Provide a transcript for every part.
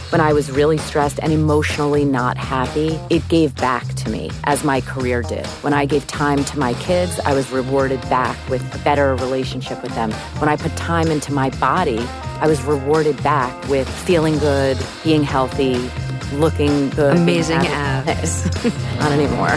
when I was really stressed and emotionally not happy, it gave back to me as my career did. When I gave time to my kids, I was rewarded back with a better relationship with them. When I put time into my body, I was rewarded back with feeling good, being healthy, looking good. Amazing abs. Not anymore.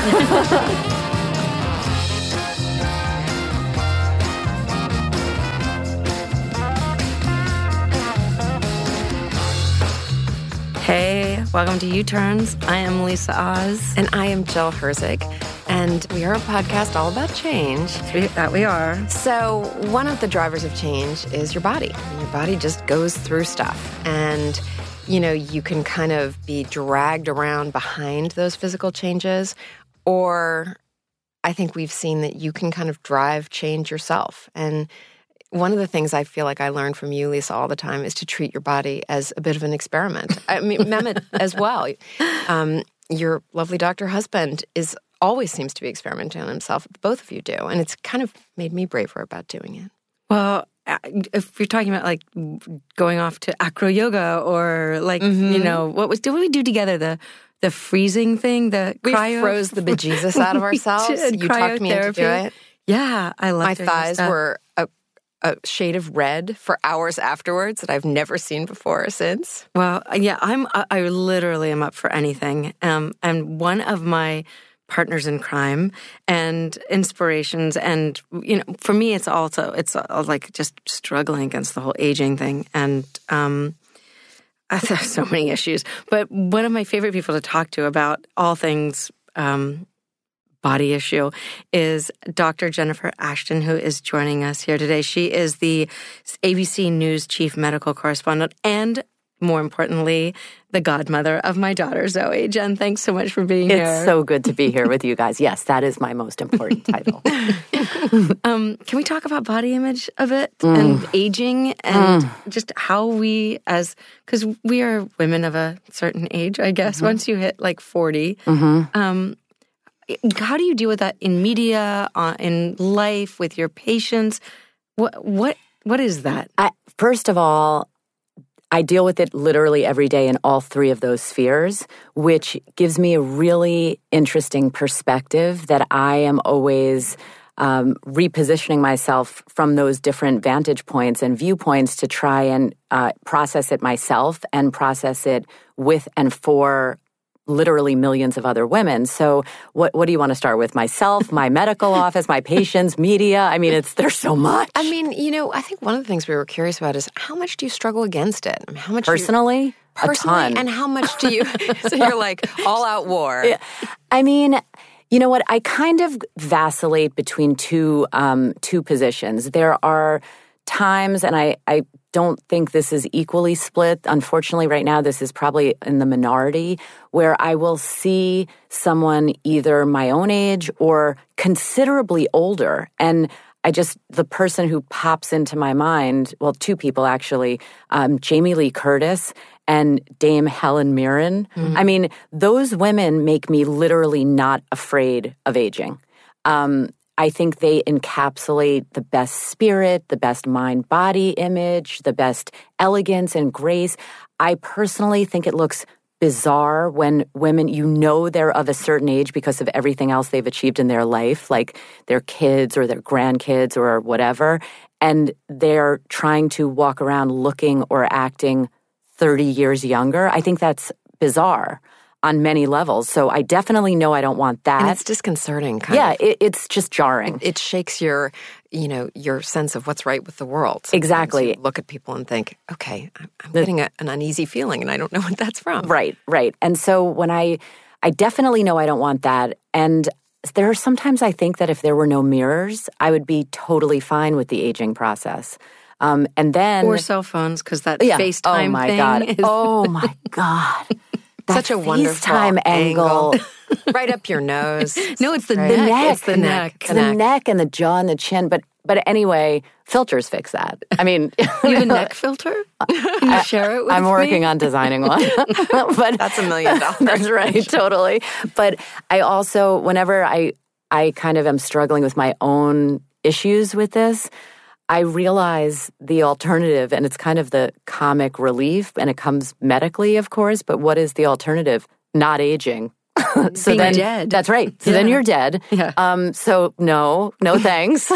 Hey, welcome to U-Turns. I am Lisa Oz. And I am Jill Herzig. And we are a podcast all about change. That we are. So one of the drivers of change is your body. Your body just goes through stuff. And, you know, you can kind of be dragged around behind those physical changes. Or I think we've seen that you can kind of drive change yourself. And one of the things I feel like I learned from you, Lisa, all the time is to treat your body as a bit of an experiment. I mean, Mehmet as well. Your lovely doctor husband always seems to be experimenting on himself. Both of you do. And it's kind of made me braver about doing it. Well, if you're talking about like going off to acro yoga or like, you know, what did we do together? The freezing thing, we froze the bejesus out of ourselves. You talked me into doing it. Yeah, I love my thighs were a shade of red for hours afterwards that I've never seen before or since. Well, yeah, I literally am up for anything. And one of my partners in crime and inspirations, and you know, for me, it's like just struggling against the whole aging thing, and there's so many issues. But one of my favorite people to talk to about all things body issue is Dr. Jennifer Ashton, who is joining us here today. She is the ABC News chief medical correspondent and, more importantly, the godmother of my daughter, Zoe. Jen, thanks so much for being here. It's so good to be here with you guys. Yes, that is my most important title. Can we talk about body image a bit and aging and just how because we are women of a certain age, I guess, once you hit like 40, how do you deal with that in media, in life, with your patients? What is that? First of all, I deal with it literally every day in all three of those spheres, which gives me a really interesting perspective that I am always repositioning myself from those different vantage points and viewpoints to try and process it myself and process it with and for literally millions of other women. So what do you want to start with? Myself, my medical office, my patients, media? I mean, there's so much. I mean, you know, I think one of the things we were curious about is how much do you struggle against it? I mean, how much personally, a ton. And how much do you, so you're like all out war. Yeah. I mean, you know what? I kind of vacillate between two positions. There are times, and I don't think this is equally split. Unfortunately, right now, this is probably in the minority, where I will see someone either my own age or considerably older. And the person who pops into my mind, well, two people actually, Jamie Lee Curtis and Dame Helen Mirren. Mm-hmm. I mean, those women make me literally not afraid of aging. I think they encapsulate the best spirit, the best mind-body image, the best elegance and grace. I personally think it looks bizarre when women, you know, they're of a certain age because of everything else they've achieved in their life, like their kids or their grandkids or whatever, and they're trying to walk around looking or acting 30 years younger. I think that's bizarre on many levels. So I definitely know I don't want that. And it's disconcerting, kind of. Yeah, it's just jarring. It shakes your sense of what's right with the world. Sometimes exactly. You look at people and think, okay, I'm getting an uneasy feeling and I don't know what that's from. Right. And so when I definitely know I don't want that. And there are sometimes I think that if there were no mirrors, I would be totally fine with the aging process. And then... Or cell phones, because that FaceTime oh my thing God. is... Oh my God. Such a wonderful FaceTime angle. Right up your nose. No, it's the neck. It's the neck. It's the neck and the jaw and the chin. But anyway, filters fix that. I mean... You have a neck filter? Can you share it with I'm me? working on designing one. But that's $1 million. That's right, totally. But I also, whenever I kind of am struggling with my own issues with this, I realize the alternative, and it's kind of the comic relief, and it comes medically, of course, but what is the alternative? Not aging. So being dead. That's right. So then you're dead. Yeah. So no thanks.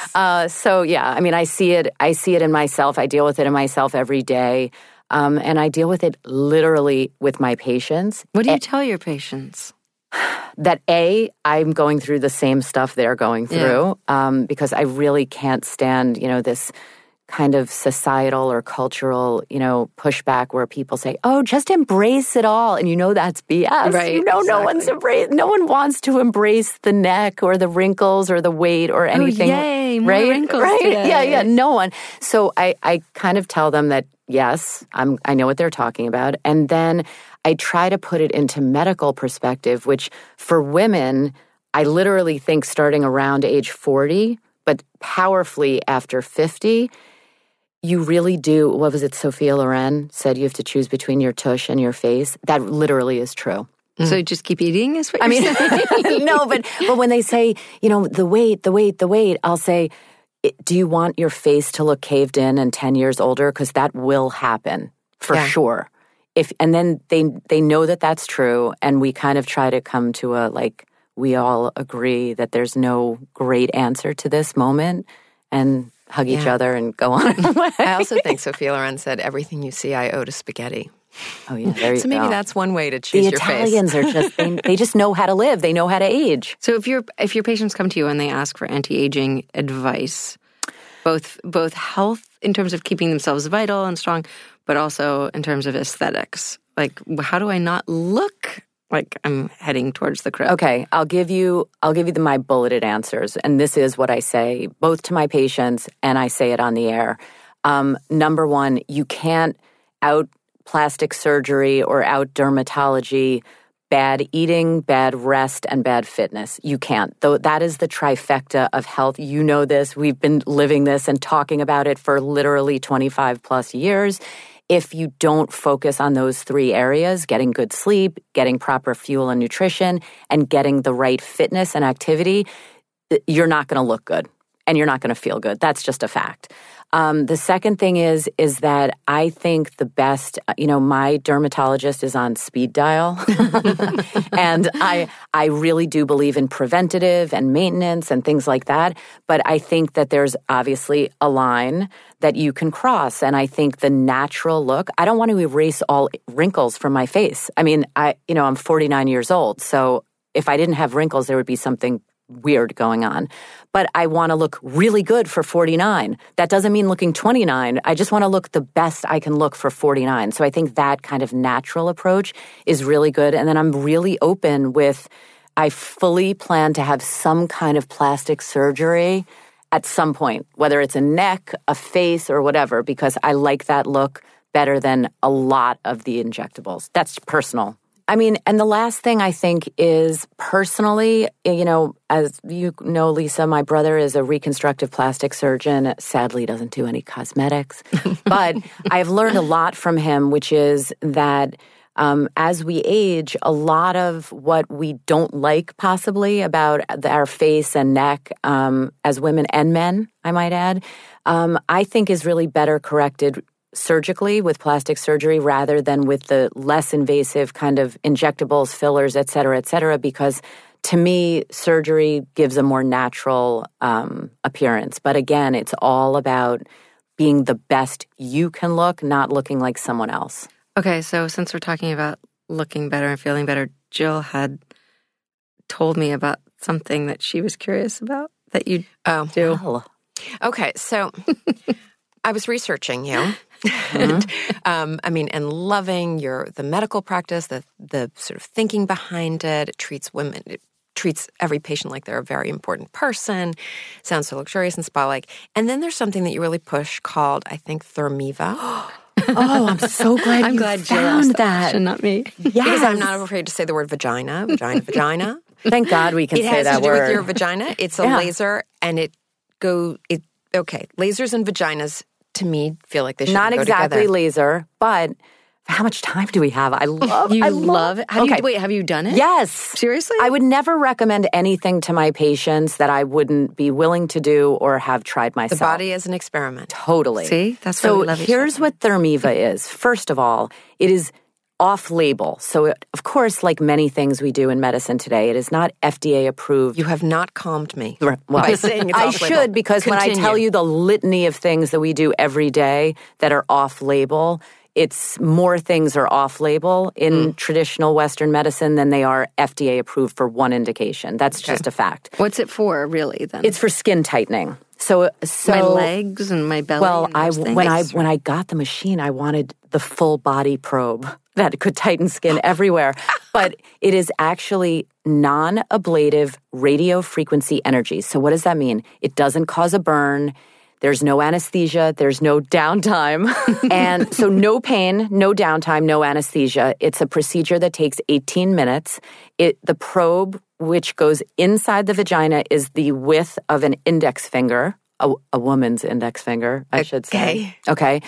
So yeah, I mean, I see it in myself. I deal with it in myself every day. And I deal with it literally with my patients. What do you tell your patients? That I'm going through the same stuff they're going through, because I really can't stand, this kind of societal or cultural, pushback where people say, "Oh, just embrace it all," and that's BS. Right? Exactly. No one wants to embrace the neck or the wrinkles or the weight or anything. Oh, yay! More right? wrinkles Right? today. Yeah. No one. So I kind of tell them that yes, I know what they're talking about, and then I try to put it into medical perspective, which for women, I literally think starting around age 40, but powerfully after 50. You really do. What was it? Sophia Loren said you have to choose between your tush and your face. That literally is true. So you just keep eating is what you're saying? No, but when they say, the weight, I'll say, do you want your face to look caved in and 10 years older? Because that will happen for sure. And then they know that that's true. And we kind of try to come to we all agree that there's no great answer to this moment. And hug each other and go on. I also think Sophia Loren said, "Everything you see, I owe to spaghetti." Oh, yeah, there you go. So maybe that's one way to choose your face. The Italians are just, they just know how to live. They know how to age. So if your patients come to you and they ask for anti-aging advice, both health in terms of keeping themselves vital and strong, but also in terms of aesthetics, how do I not look like I'm heading towards the crib? Okay, I'll give you my bulleted answers, and this is what I say both to my patients and I say it on the air. Number one, you can't out plastic surgery or out dermatology bad eating, bad rest, and bad fitness. You can't. Though that is the trifecta of health. You know this. We've been living this and talking about it for literally 25 plus years. If you don't focus on those three areas, getting good sleep, getting proper fuel and nutrition, and getting the right fitness and activity, you're not going to look good and you're not going to feel good. That's just a fact. The second thing is that I think the best, my dermatologist is on speed dial. And I really do believe in preventative and maintenance and things like that. But I think that there's obviously a line that you can cross. And I think the natural look, I don't want to erase all wrinkles from my face. I mean, I'm 49 years old. So if I didn't have wrinkles, there would be something weird going on. But I want to look really good for 49. That doesn't mean looking 29. I just want to look the best I can look for 49. So I think that kind of natural approach is really good. And then I'm really open with, I fully plan to have some kind of plastic surgery at some point, whether it's a neck, a face, or whatever, because I like that look better than a lot of the injectables. That's personal. I mean, and the last thing I think is personally, as you know, Lisa, my brother is a reconstructive plastic surgeon. Sadly, doesn't do any cosmetics. But I've learned a lot from him, which is that as we age, a lot of what we don't like possibly about our face and neck as women and men, I might add, I think is really better corrected surgically with plastic surgery rather than with the less invasive kind of injectables, fillers, et cetera, because to me, surgery gives a more natural appearance. But again, it's all about being the best you can look, not looking like someone else. Okay, so since we're talking about looking better and feeling better, Jill had told me about something that she was curious about that you do. Well. Okay, so I was researching you. And, and loving the medical practice, the sort of thinking behind it. It treats women, it treats every patient like they're a very important person. Sounds so luxurious and spa-like. And then there's something that you really push called, I think, Thermiva. Oh, I'm so glad I'm you glad found that. And not me. Yes. Because I'm not afraid to say the word vagina. Thank God we can say that word. It has to do with your vagina. It's a laser, and lasers and vaginas, to me, feel like they should not go exactly together. laser, but how much time do we have? I love it. Have you done it? Yes. Seriously? I would never recommend anything to my patients that I wouldn't be willing to do or have tried myself. The body is an experiment. Totally. See? That's why we love each other. So here's what Thermiva is. First of all, it is off-label. So, of course, like many things we do in medicine today, it is not FDA approved. You have not calmed me by saying it's I off-label. should, because Continue. when I tell you the litany of things that we do every day that are off-label, it's more things are off-label in traditional Western medicine than they are FDA approved for one indication. That's just a fact. What's it for, really, then? It's for skin tightening. So my legs and my belly. Well, and when I got the machine, I wanted the full body probe that could tighten skin everywhere. But it is actually non-ablative radio frequency energy. So what does that mean? It doesn't cause a burn. There's no anesthesia. There's no downtime. And so no pain, no downtime, no anesthesia. It's a procedure that takes 18 minutes. The probe, which goes inside the vagina, is the width of an index finger, a woman's index finger, I should say. Okay.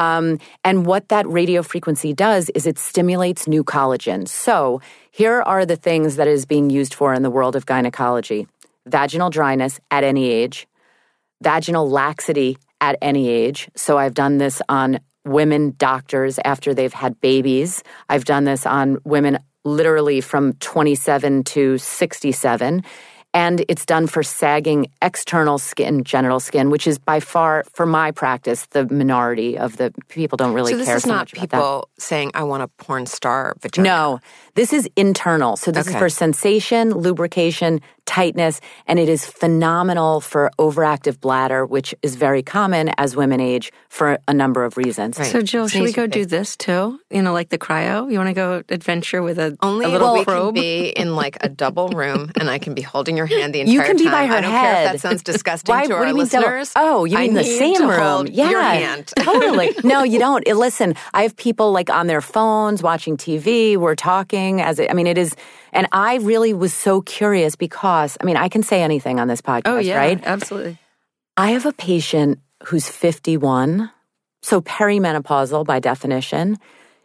And what that radio frequency does is it stimulates new collagen. So here are the things that is being used for in the world of gynecology. Vaginal dryness at any age. Vaginal laxity at any age. So I've done this on women doctors after they've had babies. I've done this on women literally from 27 to 67. And it's done for sagging external skin, genital skin, which is by far, for my practice, the minority of the people don't really care so much about that. So this is not people saying, I want a porn star vagina? No, this is internal. So this is for sensation, lubrication, tightness, and it is phenomenal for overactive bladder, which is very common as women age for a number of reasons. Right. So Jill, should we go do this too? You know, like the cryo? You want to go adventure with a Only little we probe? Can be in like a double room and I can be holding your hand the entire time. You can be by her I don't head. care if that sounds disgusting to our listeners. You mean the same room? Hold your hand. Totally. No, you don't. Listen, I have people like on their phones watching TV. We're talking it is. And I really was so curious because, I can say anything on this podcast, right? Absolutely. I have a patient who's 51, so perimenopausal by definition.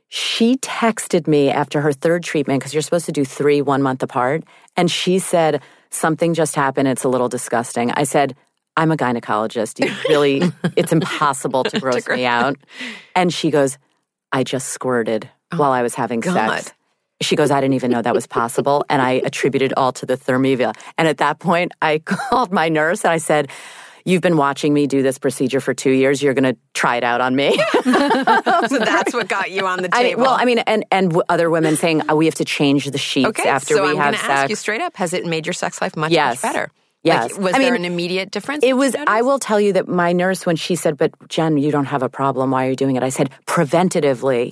She texted me after her third treatment, because you're supposed to do 3 1 month apart, and she said, something just happened, it's a little disgusting. I said, I'm a gynecologist. It's impossible to gross me out. And she goes, I just squirted while I was having sex. She goes, I didn't even know that was possible. And I attributed all to the Thermiva. And at that point, I called my nurse and I said, you've been watching me do this procedure for 2 years. You're going to try it out on me. So that's what got you on the table. And other women saying, we have to change the sheets after we have sex. So I'm going to ask you straight up, has it made your sex life much better? Yes. Was there an immediate difference? It was. I will tell you that my nurse, when she said, but Jen, you don't have a problem. Why are you doing it? I said, preventatively.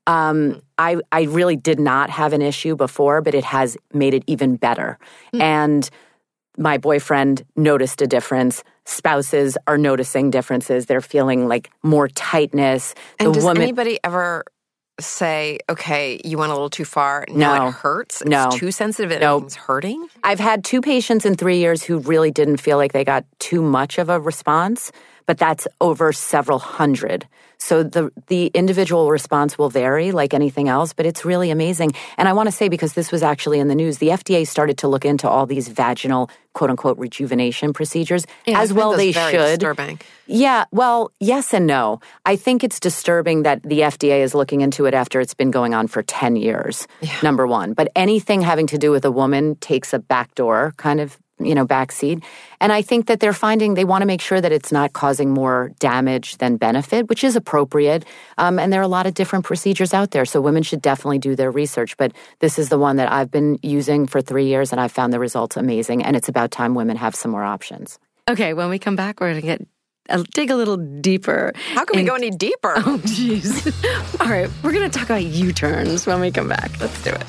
I really did not have an issue before, but it has made it even better. And my boyfriend noticed a difference. Spouses are noticing differences. They're feeling like more tightness. And does anybody ever say, okay, you went a little too far, now it hurts? It's too sensitive, it's hurting? I've had 2 patients in 3 years who really didn't feel like they got too much of a response, but that's over several hundred. So the individual response will vary like anything else, but it's really amazing. And I want to say, because this was actually in the news, the FDA started to look into all these vaginal, quote-unquote, rejuvenation procedures, as well they should. Very disturbing. Yeah, well, yes and no. I think it's disturbing that the FDA is looking into it after it's been going on for 10 years, number one. But anything having to do with a woman takes a backdoor kind of backseat. And I think that they're finding they want to make sure that it's not causing more damage than benefit, which is appropriate. And there are a lot of different procedures out there. So women should definitely do their research. But this is the one that I've been using for 3 years, and I've found the results amazing. And it's about time women have some more options. Okay, when we come back, we're going to dig a little deeper. How can we go any deeper? Oh, jeez. All right, we're going to talk about U-turns when we come back. Let's do it.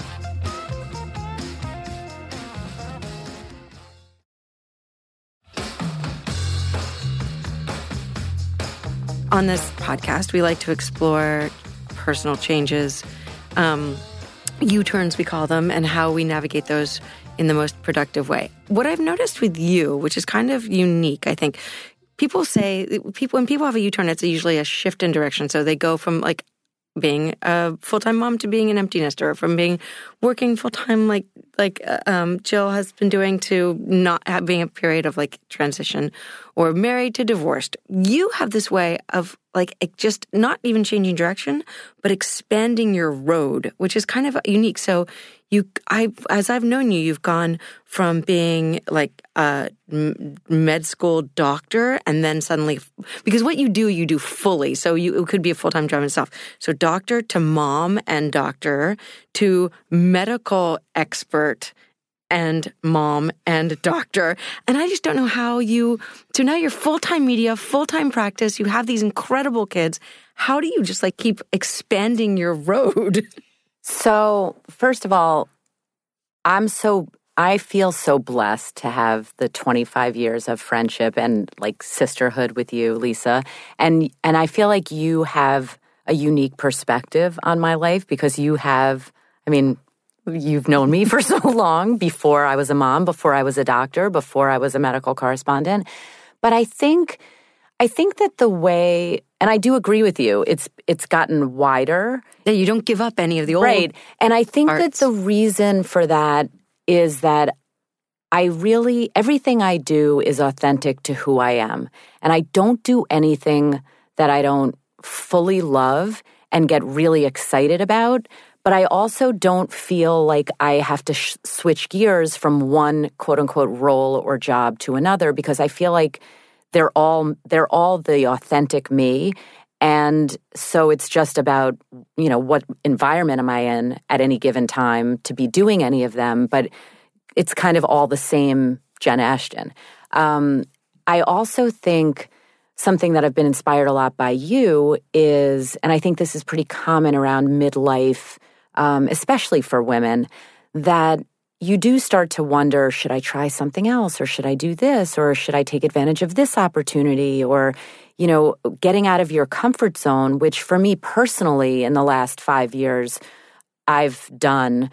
On this podcast, we like to explore personal changes, U-turns we call them, and how we navigate those in the most productive way. What I've noticed with you, which is kind of unique, I think, when people have a U-turn, it's usually a shift in direction. So they go from like being a full-time mom to being an empty nester, from being working full-time like Jill has been doing to not having a period of like transition, or married to divorced. You have this way of like just not even changing direction, but expanding your road, which is kind of unique. So as I've known you, you've gone from being like a med school doctor, and then suddenly, because what you do fully. So it could be a full-time job and stuff. So doctor to mom and doctor to medical expert and mom and doctor. And I just don't know how so now you're full-time media, full-time practice. You have these incredible kids. How do you just like keep expanding your road? So, first of all, I feel so blessed to have the 25 years of friendship and like sisterhood with you, Lisa. And I feel like you have a unique perspective on my life because you've known me for so long, before I was a mom, before I was a doctor, before I was a medical correspondent. But I think that the way, and I do agree with you, it's gotten wider. Yeah, you don't give up any of the old Right. And I think arts. that the reason for that is that everything I do is authentic to who I am. And I don't do anything that I don't fully love and get really excited about. But I also don't feel like I have to switch gears from one quote unquote role or job to another, because I feel like they're all the authentic me. And so it's just about, what environment am I in at any given time to be doing any of them. But it's kind of all the same Jen Ashton. I also think something that I've been inspired a lot by you is, and I think this is pretty common around midlife, especially for women, that you do start to wonder, should I try something else, or should I do this, or should I take advantage of this opportunity, or, getting out of your comfort zone, which for me personally in the last 5 years I've done,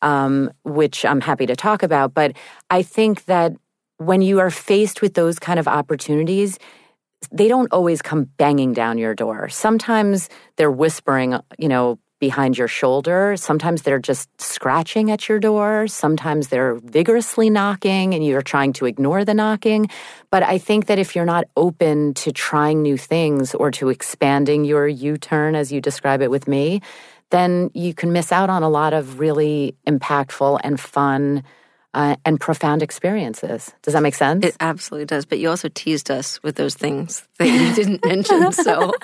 which I'm happy to talk about. But I think that when you are faced with those kind of opportunities, they don't always come banging down your door. Sometimes they're whispering, behind your shoulder. Sometimes they're just scratching at your door. Sometimes they're vigorously knocking and you're trying to ignore the knocking. But I think that if you're not open to trying new things or to expanding your U-turn, as you describe it with me, then you can miss out on a lot of really impactful and fun and profound experiences. Does that make sense? It absolutely does. But you also teased us with those things that you didn't mention. So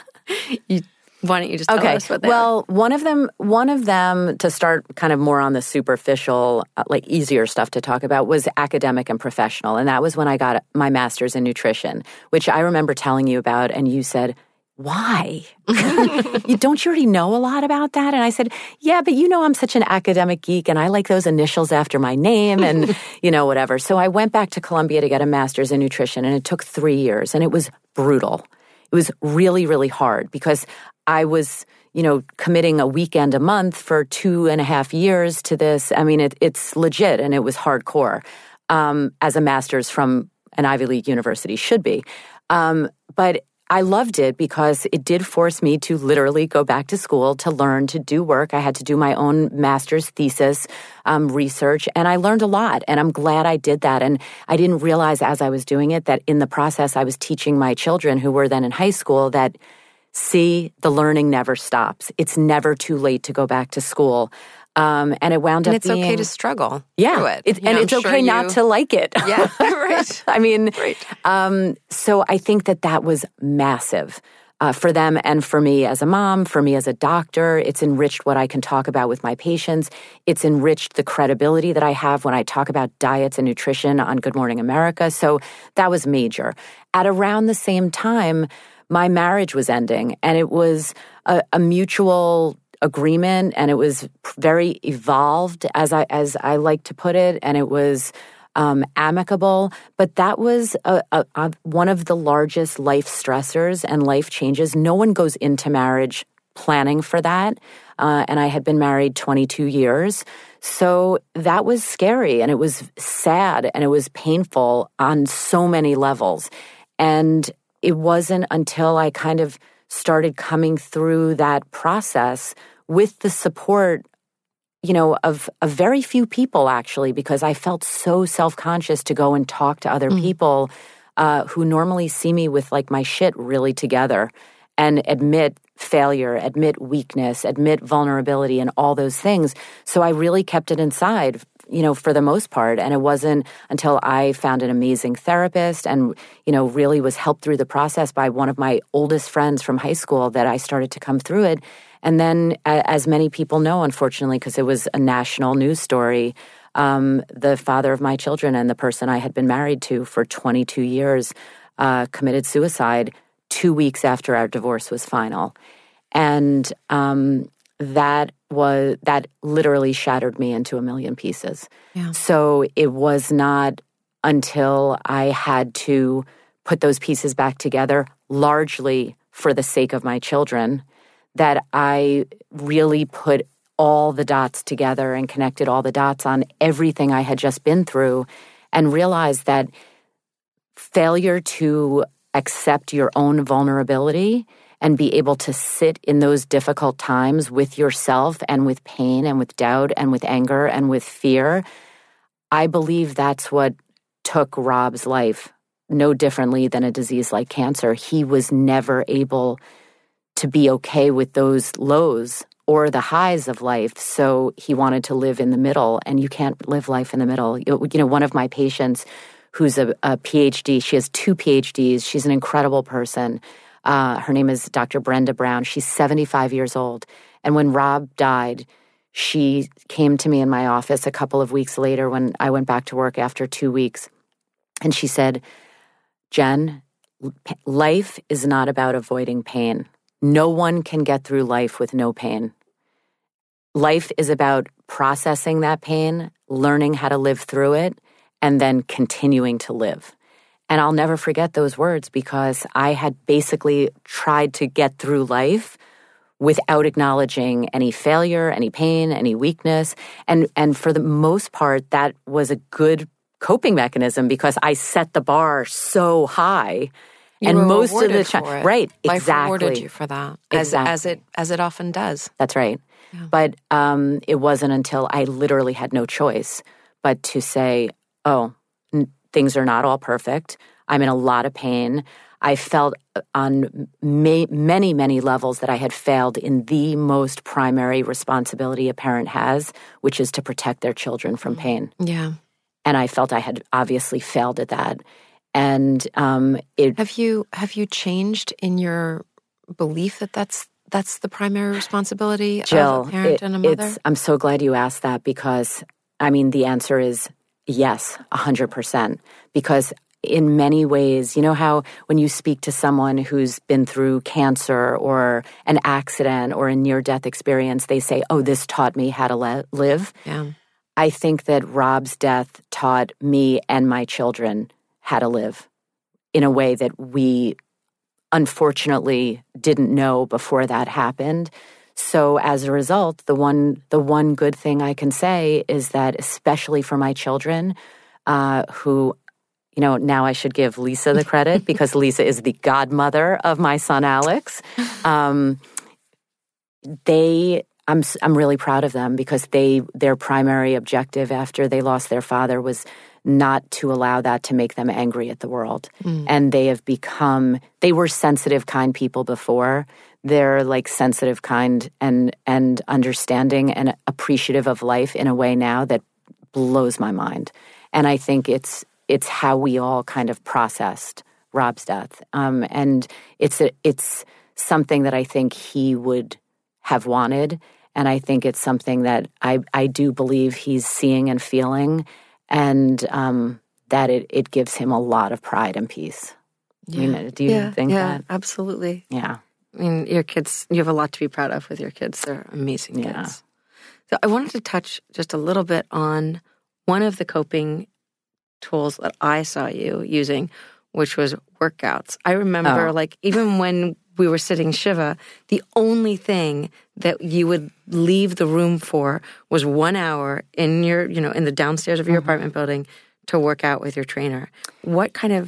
why don't you just tell us what they are? One of them, to start kind of more on the superficial, like easier stuff to talk about, was academic and professional. And that was when I got my master's in nutrition, which I remember telling you about. And you said, why? Don't you already know a lot about that? And I said, yeah, but I'm such an academic geek and I like those initials after my name and, whatever. So I went back to Columbia to get a master's in nutrition, and it took 3 years, and it was brutal. It was really, really hard because I was, committing a weekend a month for 2.5 years to this. I mean, it's legit, and it was hardcore, as a master's from an Ivy League university should be. But I loved it because it did force me to literally go back to school to learn to do work. I had to do my own master's thesis research, and I learned a lot, and I'm glad I did that. And I didn't realize as I was doing it that in the process I was teaching my children, who were then in high school, that, see, the learning never stops. It's never too late to go back to school. And it wound up being... And it's okay to struggle through it. It's okay not to like it. Yeah, right. I mean, right. So I think that was massive for them and for me as a mom, for me as a doctor. It's enriched what I can talk about with my patients. It's enriched the credibility that I have when I talk about diets and nutrition on Good Morning America. So that was major. At around the same time, my marriage was ending, and it was a mutual agreement, and it was very evolved, as I like to put it, and it was amicable. But that was one of the largest life stressors and life changes. No one goes into marriage planning for that, and I had been married 22 years. So that was scary, and it was sad, and it was painful on so many levels. And it wasn't until I kind of started coming through that process with the support, of very few people, actually, because I felt so self-conscious to go and talk to other people who normally see me with like my shit really together and admit failure, admit weakness, admit vulnerability and all those things. So I really kept it inside, for the most part. And it wasn't until I found an amazing therapist and, really was helped through the process by one of my oldest friends from high school that I started to come through it. And then, as many people know, unfortunately, because it was a national news story, the father of my children and the person I had been married to for 22 years committed suicide 2 weeks after our divorce was final. And that literally shattered me into a million pieces. Yeah. So it was not until I had to put those pieces back together, largely for the sake of my children, that I really put all the dots together and connected all the dots on everything I had just been through and realized that failure to accept your own vulnerability and be able to sit in those difficult times with yourself and with pain and with doubt and with anger and with fear, I believe that's what took Rob's life no differently than a disease like cancer. He was never able to be okay with those lows or the highs of life. So he wanted to live in the middle, and you can't live life in the middle. One of my patients who's a PhD, she has 2 PhDs. She's an incredible person. Her name is Dr. Brenda Brown. She's 75 years old. And when Rob died, she came to me in my office a couple of weeks later when I went back to work after 2 weeks. And she said, Jen, life is not about avoiding pain. No one can get through life with no pain. Life is about processing that pain, learning how to live through it, and then continuing to live. And I'll never forget those words because I had basically tried to get through life without acknowledging any failure, any pain, any weakness. And for the most part, that was a good coping mechanism because I set the bar so high. You and were most of the time, right, life exactly, rewarded you for that, exactly. as it often does. That's right. Yeah. But it wasn't until I literally had no choice but to say, "Oh, things are not all perfect. I'm in a lot of pain." I felt on many, many levels that I had failed in the most primary responsibility a parent has, which is to protect their children from pain. Yeah, and I felt I had obviously failed at that. And have you changed in your belief that that's the primary responsibility Jill, of a parent and a mother? I'm so glad you asked that because, the answer is yes, 100%. Because in many ways, you know how when you speak to someone who's been through cancer or an accident or a near-death experience, they say, oh, this taught me how to live. Yeah. I think that Rob's death taught me and my children how to live in a way that we unfortunately didn't know before that happened. So as a result, the one good thing I can say is that especially for my children, who, now I should give Lisa the credit because Lisa is the godmother of my son Alex. I'm really proud of them because their primary objective after they lost their father was not to allow that to make them angry at the world. And they were sensitive, kind people before. They're like sensitive, kind, and understanding and appreciative of life in a way now that blows my mind. And I think it's how we all kind of processed Rob's death. And it's something that I think he would have wanted. And I think it's something that I do believe he's seeing and feeling, and that it gives him a lot of pride and peace. Yeah. Do you think that? Absolutely. Yeah. Your kids, you have a lot to be proud of with your kids. They're amazing kids. So I wanted to touch just a little bit on one of the coping tools that I saw you using, which was workouts. I remember, even when we were sitting Shiva, the only thing that you would leave the room for was 1 hour in your, in the downstairs of your apartment building to work out with your trainer. What kind of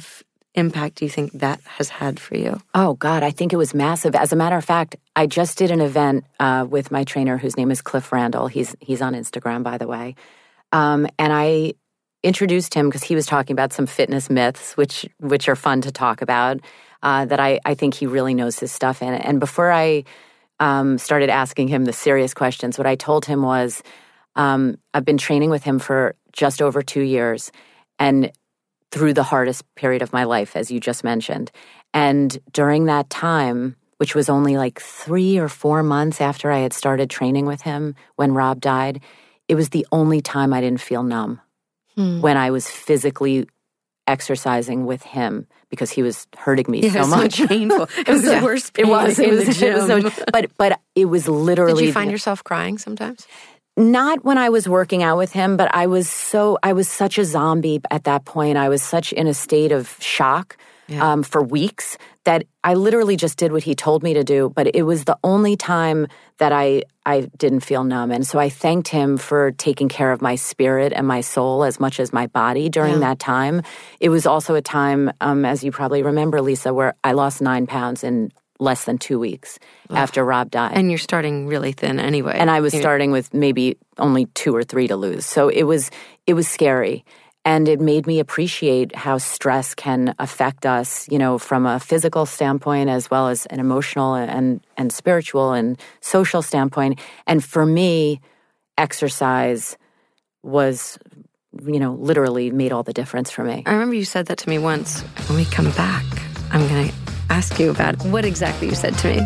impact do you think that has had for you? Oh, God, I think it was massive. As a matter of fact, I just did an event with my trainer whose name is Cliff Randall. He's on Instagram, by the way. And I introduced him because he was talking about some fitness myths, which are fun to talk about, that I think he really knows his stuff in. And before I started asking him the serious questions, what I told him was, I've been training with him for just over 2 years, and through the hardest period of my life, as you just mentioned. And during that time, which was only like 3 or 4 months after I had started training with him when Rob died, it was the only time I didn't feel numb when I was physically exercising with him, because he was hurting me so much. So painful. It was the worst pain in the gym. But it was literally... Did you find yourself crying sometimes? Not when I was working out with him, but I was such a zombie at that point. I was such in a state of shock for weeks that I literally just did what he told me to do. But it was the only time that I didn't feel numb. And so I thanked him for taking care of my spirit and my soul as much as my body during that time. It was also a time, as you probably remember, Lisa, where I lost 9 pounds in less than 2 weeks after Rob died. And you're starting really thin anyway. And I was starting with maybe only 2 or 3 to lose. So it was scary. And it made me appreciate how stress can affect us, from a physical standpoint as well as an emotional and spiritual and social standpoint. And for me, exercise was, literally made all the difference for me. I remember you said that to me once. When we come back, I'm going to ask you about what exactly you said to me.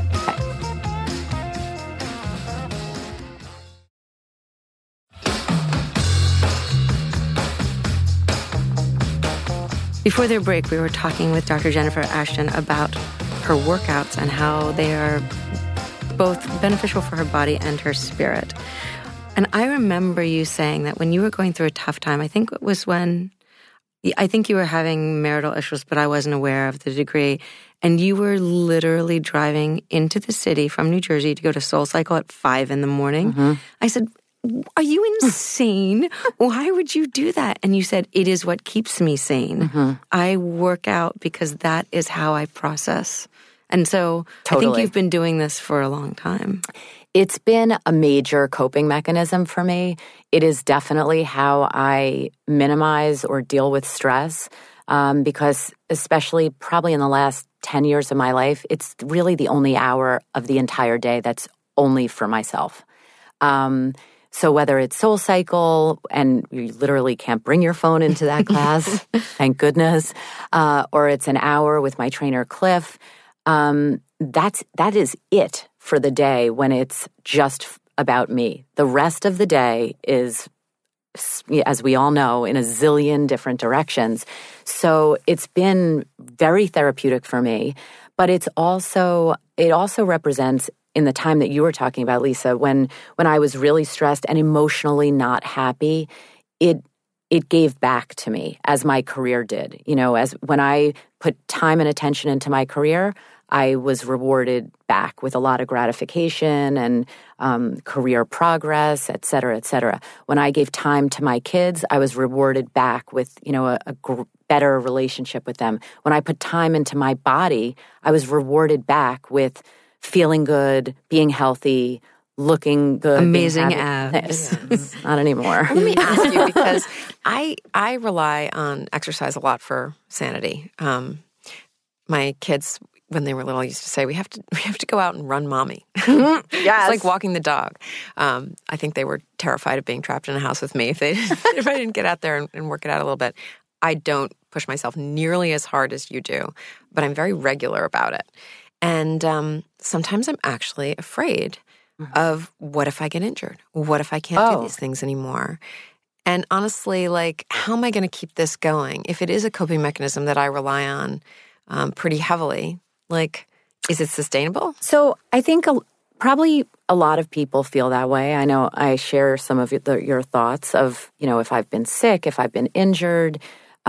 Before their break, we were talking with Dr. Jennifer Ashton about her workouts and how they are both beneficial for her body and her spirit. And I remember you saying that when you were going through a tough time, I think you were having marital issues, but I wasn't aware of the degree. And you were literally driving into the city from New Jersey to go to SoulCycle at 5 a.m. Mm-hmm. I said, are you insane? Why would you do that? And you said, it is what keeps me sane. Mm-hmm. I work out because that is how I process. And so I think you've been doing this for a long time. It's been a major coping mechanism for me. It is definitely how I minimize or deal with stress, because especially probably in the last 10 years of my life, it's really the only hour of the entire day that's only for myself. So whether it's SoulCycle, and you literally can't bring your phone into that class, thank goodness, or it's an hour with my trainer Cliff, that is it for the day when it's just about me. The rest of the day is, as we all know, in a zillion different directions. So it's been very therapeutic for me, but it also represents, in the time that you were talking about, Lisa, when I was really stressed and emotionally not happy, it gave back to me as my career did. As when I put time and attention into my career, I was rewarded back with a lot of gratification and career progress, et cetera, et cetera. When I gave time to my kids, I was rewarded back with, a better relationship with them. When I put time into my body, I was rewarded back with feeling good, being healthy, looking good. Amazing abs. Not anymore. Let me ask you, because I rely on exercise a lot for sanity. My kids, when they were little, used to say, we have to go out and run mommy. Yes. It's like walking the dog. I think they were terrified of being trapped in a house with me if I didn't get out there and work it out a little bit. I don't push myself nearly as hard as you do, but I'm very regular about it. And sometimes I'm actually afraid of, what if I get injured? What if I can't do these things anymore? And honestly, how am I going to keep this going? If it is a coping mechanism that I rely on pretty heavily, is it sustainable? So I think probably a lot of people feel that way. I know I share some of your thoughts of, if I've been sick, if I've been injured,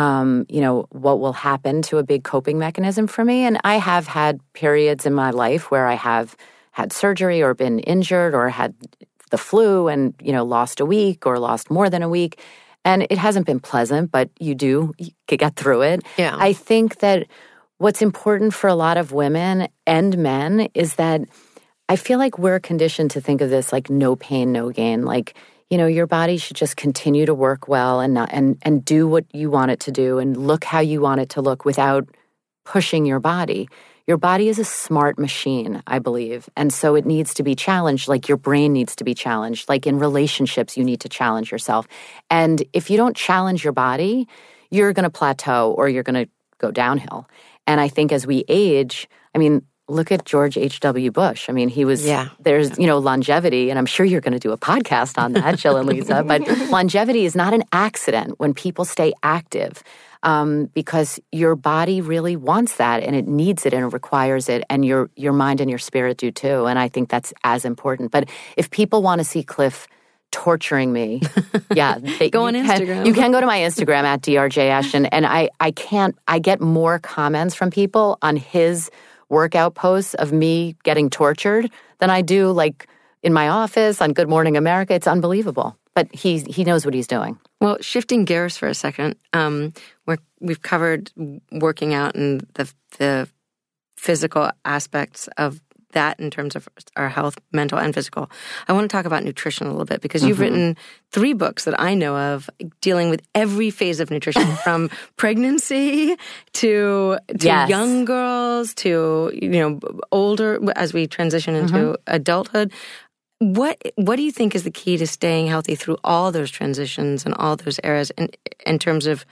what will happen to a big coping mechanism for me. And I have had periods in my life where I have had surgery or been injured or had the flu and, lost a week or lost more than a week. And it hasn't been pleasant, but you could get through it. Yeah. I think that what's important for a lot of women and men is that I feel like we're conditioned to think of this like no pain, no gain. Like, your body should just continue to work well and do what you want it to do and look how you want it to look without pushing your body. Your body is a smart machine, I believe. And so it needs to be challenged, like your brain needs to be challenged. Like in relationships, you need to challenge yourself. And if you don't challenge your body, you're going to plateau or you're going to go downhill. And I think as we age, look at George H.W. Bush. He was, there's, longevity, and I'm sure you're going to do a podcast on that, Jill and Lisa, but longevity is not an accident when people stay active because your body really wants that and it needs it and it requires it, and your mind and your spirit do too, and I think that's as important. But if people want to see Cliff torturing me, go on Instagram. You can go to my Instagram at drjashton, and I get more comments from people on his workout posts of me getting tortured than I do like in my office on Good Morning America. It's unbelievable. But he knows what he's doing. Well, shifting gears for a second, we've covered working out and the physical aspects of that in terms of our health, mental and physical. I want to talk about nutrition a little bit because you've written 3 books that I know of dealing with every phase of nutrition, from pregnancy to young girls to older as we transition into adulthood. What do you think is the key to staying healthy through all those transitions and all those eras in terms of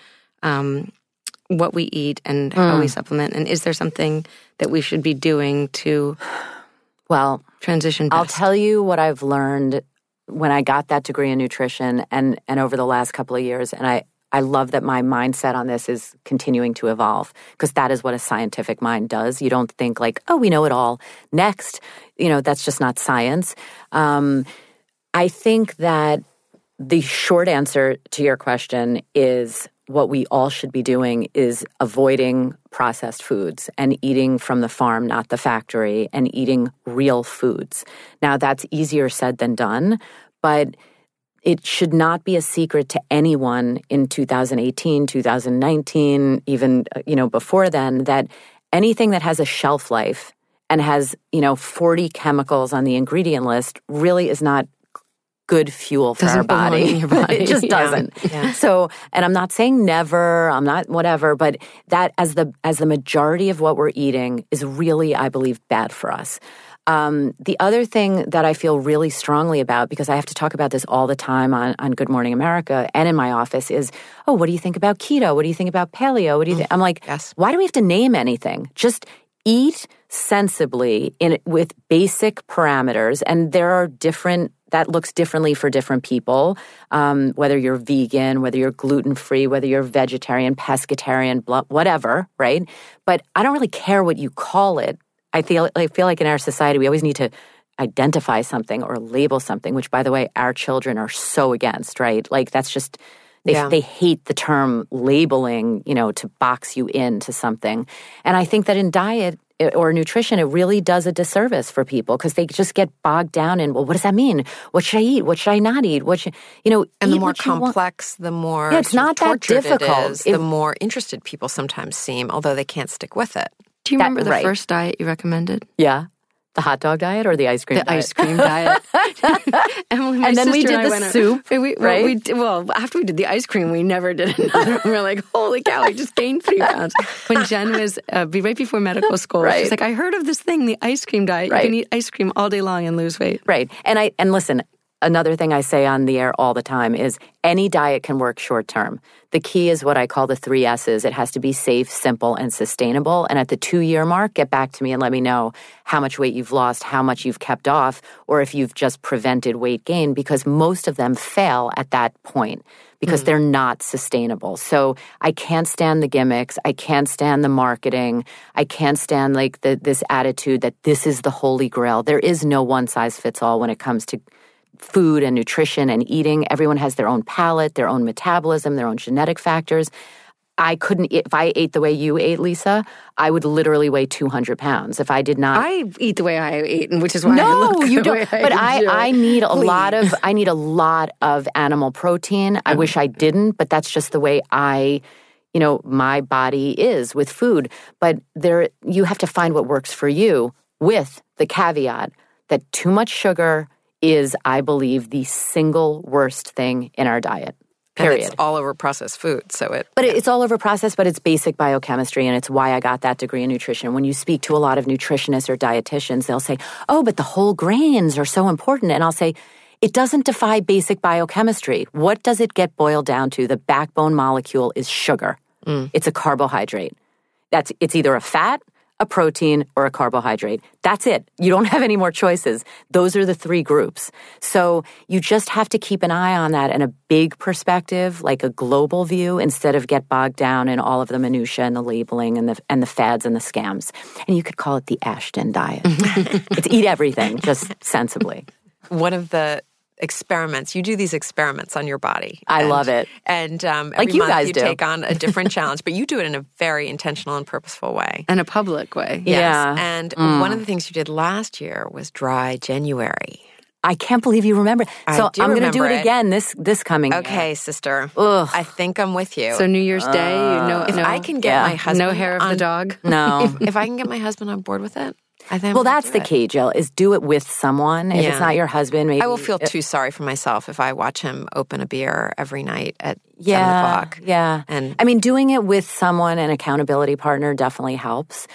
what we eat and how we supplement? And is there something that we should be doing to transition best? I'll tell you what I've learned when I got that degree in nutrition and over the last couple of years. And I love that my mindset on this is continuing to evolve, because that is what a scientific mind does. You don't think like, oh, we know it all. Next, that's just not science. I think that the short answer to your question is what we all should be doing is avoiding processed foods and eating from the farm, not the factory, and eating real foods. Now, that's easier said than done, but it should not be a secret to anyone in 2018, 2019, even, before then, that anything that has a shelf life and has, 40 chemicals on the ingredient list really is not good fuel for our body. In your body. It just doesn't. Yeah. So, and I'm not saying never, I'm not whatever, but that as the majority of what we're eating is really, I believe, bad for us. The other thing that I feel really strongly about, because I have to talk about this all the time on Good Morning America and in my office, is, what do you think about keto? What do you think about paleo? What do you think? I'm like, why do we have to name anything? Just eat sensibly with basic parameters. And that looks differently for different people, whether you're vegan, whether you're gluten-free, whether you're vegetarian, pescatarian, whatever, right? But I don't really care what you call it. I feel like in our society, we always need to identify something or label something, which, by the way, our children are so against, right? Like, that's just, they hate the term labeling, to box you into something. And I think that in diet or nutrition, it really does a disservice for people, because they just get bogged down in, well, what does that mean? What should I eat? What should I not eat? And the more complex, the more it's not that difficult. The more interested people sometimes seem, although they can't stick with it. Do you remember the first diet you recommended? Yeah. The hot dog diet or the ice cream diet? The ice cream diet. Emily, my and then sister we did and I the soup, right? After we did the ice cream, we never did another. We were like, holy cow, we just gained 3 pounds. When Jen was right before medical school, she's like, I heard of this thing, the ice cream diet. You can eat ice cream all day long and lose weight. Right. And listen, another thing I say on the air all the time is any diet can work short term. The key is what I call the 3 S's. It has to be safe, simple, and sustainable. And at the 2-year mark, get back to me and let me know how much weight you've lost, how much you've kept off, or if you've just prevented weight gain, because most of them fail at that point because they're not sustainable. So I can't stand the gimmicks. I can't stand the marketing. I can't stand this attitude that this is the holy grail. There is no one size fits all when it comes to food and nutrition and eating. Everyone has their own palate, their own metabolism, their own genetic factors. I couldn't, if I ate the way you ate, Lisa, I would literally weigh 200 pounds. If I did not. I eat the way I eat, which is why I look you the don't. way But I need a Please. lot of animal protein. I wish I didn't, but that's just the way my body is with food. But you have to find what works for you, with the caveat that too much sugar is, I believe, the single worst thing in our diet. Period. And it's all over processed food, It's all over processed, but it's basic biochemistry, and it's why I got that degree in nutrition. When you speak to a lot of nutritionists or dietitians, they'll say, "Oh, but the whole grains are so important," and I'll say, it doesn't defy basic biochemistry. What does it get boiled down to? The backbone molecule is sugar. It's a carbohydrate. It's either a fat, a protein, or a carbohydrate. That's it. You don't have any more choices. Those are the three groups. So you just have to keep an eye on that in a big perspective, like a global view, instead of get bogged down in all of the minutia and the labeling and the fads and the scams. And you could call it the Ashton diet. It's eat everything, just sensibly. One of the experiments, you do these experiments on your body. I love it. And like every you month guys you do. take on a different challenge, but you do it in a very intentional and purposeful way. In a public way. Yes. Yeah. And one of the things you did last year was Dry January. I can't believe you remember. So I'm going to do remember it it. again this coming year. Okay, sister. Ugh. I think I'm with you. So New Year's Day, if I can get my husband no hair of the dog. No. if I can get my husband on board with it, I think. Well, that's the key, Jill, is do it with someone. If it's not your husband, maybe. I will feel too sorry for myself if I watch him open a beer every night at 7 Yeah, o'clock. yeah. And I mean, doing it with someone, an accountability partner, definitely helps.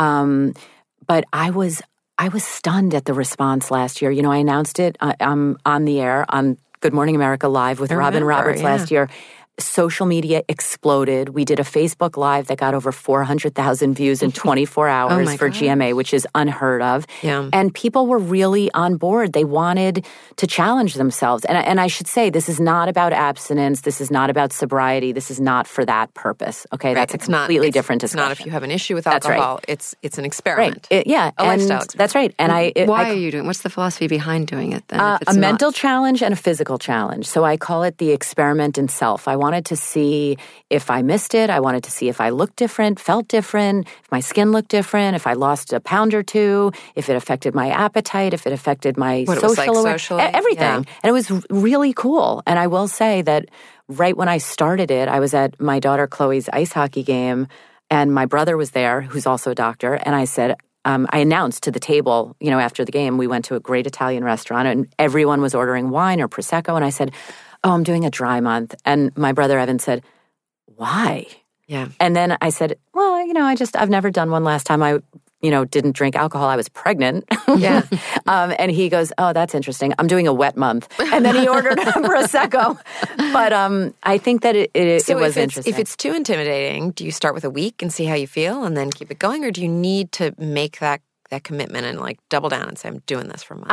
But I was stunned at the response last year. I announced it on the air on Good Morning America Live with Robin Roberts last year. Social media exploded. We did a Facebook Live that got over 400,000 views in 24 hours for GMA, which is unheard of. Yeah. And people were really on board. They wanted to challenge themselves. And I should say, this is not about abstinence. This is not about sobriety. This is not for that purpose. Okay, that's a completely different discussion. It's not if you have an issue with That's alcohol. right. It's an experiment. Right. A lifestyle experiment. That's right. And Why are you doing? What's the philosophy behind doing it then? if it's a not? mental challenge and a physical challenge. So I call it the experiment in self. I wanted to see if I missed it. I wanted to see if I looked different, felt different, if my skin looked different, if I lost a pound or two, if it affected my appetite, if it affected my What it was like social socially? everything. Yeah. And it was really cool. And I will say that right when I started it, I was at my daughter Chloe's ice hockey game, and my brother was there, who's also a doctor, and I said, I announced to the table, after the game, we went to a great Italian restaurant, and everyone was ordering wine or Prosecco, and I said, I'm doing a dry month. And my brother Evan said, why? Yeah. And then I said, well, I've never done one. Last time I, didn't drink alcohol, I was pregnant. Yeah. And he goes, oh, that's interesting. I'm doing a wet month. And then he ordered a Prosecco. But I think that it was interesting. If it's too intimidating, do you start with a week and see how you feel and then keep it going? Or do you need to make that commitment and double down and say, I'm doing this for a month?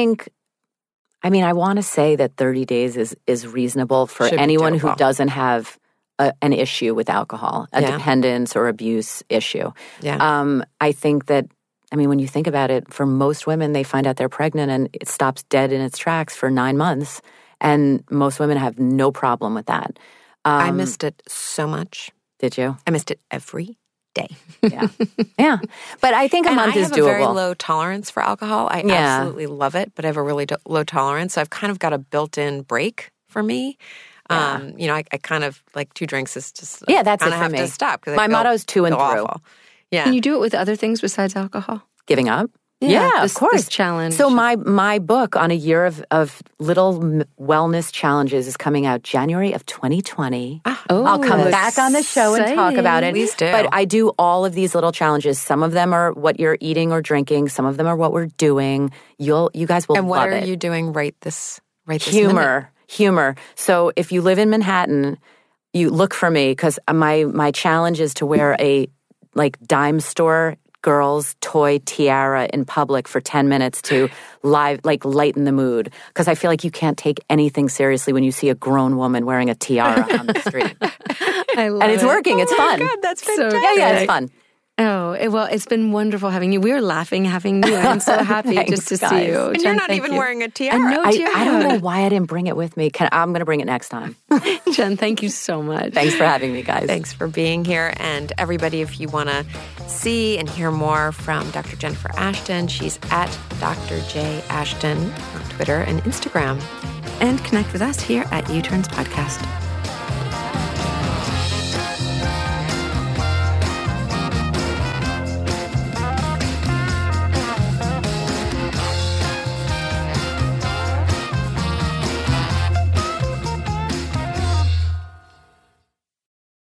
I want to say that 30 days is reasonable for anyone who doesn't have an issue with alcohol, a dependence or abuse issue. Yeah. I think that, when you think about it, for most women, they find out they're pregnant and it stops dead in its tracks for 9 months. And most women have no problem with that. I missed it so much. Did you? I missed it every day. Yeah. Yeah. But I think a month is doable. I have a very low tolerance for alcohol. I absolutely love it, but I have a really low tolerance. So I've kind of got a built-in break for me. Yeah. I kind of 2 drinks is just that's it I for have me. to stop. My motto is 2 and through. Awful. Yeah. Can you do it with other things besides alcohol? Giving up? Yeah, of course. This challenge. So my book on a year of little wellness challenges is coming out January of 2020. I'll come back on the show and talk about it. Please do. But I do all of these little challenges. Some of them are what you're eating or drinking. Some of them are what we're doing. You guys will love it. And what are you doing right this minute? Humor. So if you live in Manhattan, you look for me because my challenge is to wear a dime store girl's toy tiara in public for 10 minutes to lighten the mood. Because I feel like you can't take anything seriously when you see a grown woman wearing a tiara on the street. I love And it's working. It's fun. God, that's So fantastic. Yeah, it's fun. Well, it's been wonderful having you. We were laughing having you. I'm so happy just to see you. And Jen, you're not even wearing a tiara. No tiara. I don't know why I didn't bring it with me. I'm going to bring it next time. Jen, thank you so much. Thanks for having me, guys. Thanks for being here. And everybody, if you want to see and hear more from Dr. Jennifer Ashton, she's at Dr. J. Ashton on Twitter and Instagram. And connect with us here at U-Turns Podcast.